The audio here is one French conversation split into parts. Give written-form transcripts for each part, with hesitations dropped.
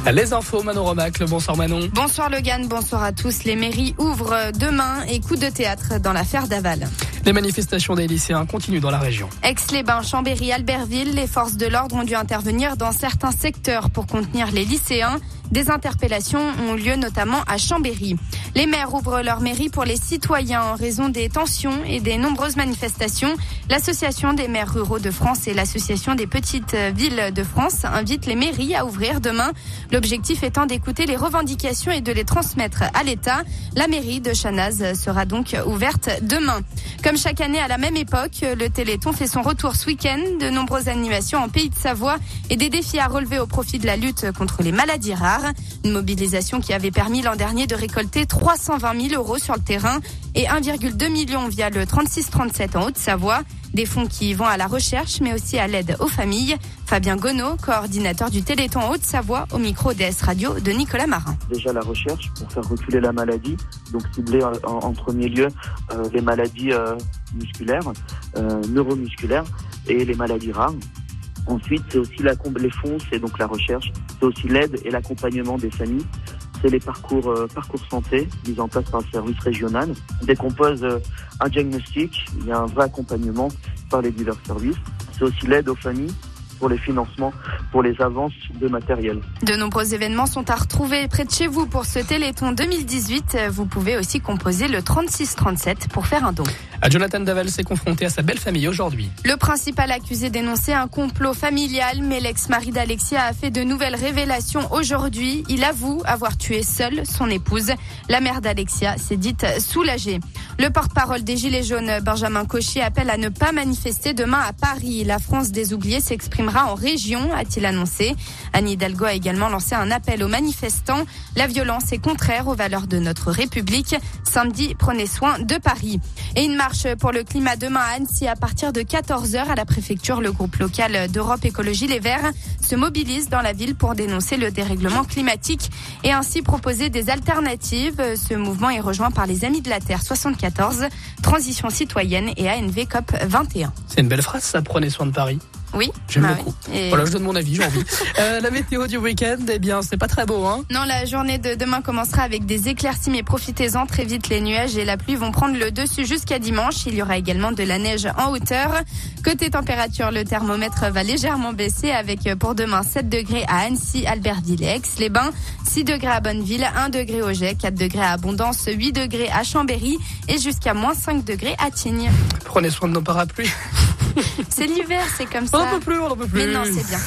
Les infos, Manon Romacle. Bonsoir Manon. Bonsoir Logan, bonsoir à tous. Les mairies ouvrent demain et coup de théâtre dans l'affaire Daval. Les manifestations des lycéens continuent dans la région. Aix-les-Bains, Chambéry, Albertville, les forces de l'ordre ont dû intervenir dans certains secteurs pour contenir les lycéens. Des interpellations ont lieu notamment à Chambéry. Les maires ouvrent leur mairie pour les citoyens en raison des tensions et des nombreuses manifestations. L'Association des maires ruraux de France et l'Association des petites villes de France invitent les mairies à ouvrir demain. L'objectif étant d'écouter les revendications et de les transmettre à l'État. La mairie de Chanaz sera donc ouverte demain. Comme chaque année à la même époque, le Téléthon fait son retour ce week-end. De nombreuses animations en Pays de Savoie et des défis à relever au profit de la lutte contre les maladies rares. Une mobilisation qui avait permis l'an dernier de récolter 320 000 € sur le terrain et 1,2 million via le 36-37 en Haute-Savoie. Des fonds qui vont à la recherche mais aussi à l'aide aux familles. Fabien Gonneau, coordinateur du Téléthon en Haute-Savoie, au micro DS Radio de Nicolas Marin. Déjà la recherche pour faire reculer la maladie, donc cibler en premier lieu les maladies musculaires, neuromusculaires et les maladies rares. Ensuite, c'est aussi les fonds, c'est donc la recherche, c'est aussi l'aide et l'accompagnement des familles. C'est les parcours santé mis en place par le service régional. Dès qu'on pose un diagnostic, il y a un vrai accompagnement par les divers services. C'est aussi l'aide aux familles pour les financements, pour les avances de matériel. De nombreux événements sont à retrouver près de chez vous pour ce Téléthon 2018. Vous pouvez aussi composer le 36-37 pour faire un don. Jonathan Daval s'est confronté à sa belle famille aujourd'hui. Le principal accusé dénonçait un complot familial, mais l'ex-mari d'Alexia a fait de nouvelles révélations aujourd'hui. Il avoue avoir tué seul son épouse. La mère d'Alexia s'est dite soulagée. Le porte-parole des Gilets jaunes, Benjamin Cauchier, appelle à ne pas manifester demain à Paris. La France des oubliés s'exprimera en région, a-t-il annoncé. Anne Hidalgo a également lancé un appel aux manifestants. La violence est contraire aux valeurs de notre République. Samedi, prenez soin de Paris. Et une marche pour le climat demain à Annecy à partir de 14h à la préfecture. Le groupe local d'Europe Écologie Les Verts se mobilise dans la ville pour dénoncer le dérèglement climatique et ainsi proposer des alternatives. Ce mouvement est rejoint par les Amis de la Terre 74, Transition citoyenne et ANV COP 21. C'est une belle phrase ça, prenez soin de Paris. Oui, j'aime beaucoup. Oui. Et... Voilà, je donne mon avis, j'ai envie. La météo du week-end, eh bien, c'est pas très beau, hein. Non, la journée de demain commencera avec des éclaircies, mais profitez-en. Très vite, les nuages et la pluie vont prendre le dessus jusqu'à dimanche. Il y aura également de la neige en hauteur. Côté température, le thermomètre va légèrement baisser avec pour demain 7 degrés à Annecy, Albertville et Aix-les-Bains, 6 degrés à Bonneville, 1 degré au Jet, 4 degrés à Abondance, 8 degrés à Chambéry et jusqu'à moins 5 degrés à Tignes. Prenez soin de nos parapluies. C'est l'hiver, c'est comme ça. On n'en peut plus. Mais non, c'est bien.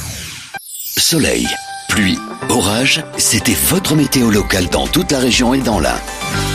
Soleil, pluie, orage, c'était votre météo locale dans toute la région et dans l'Ain.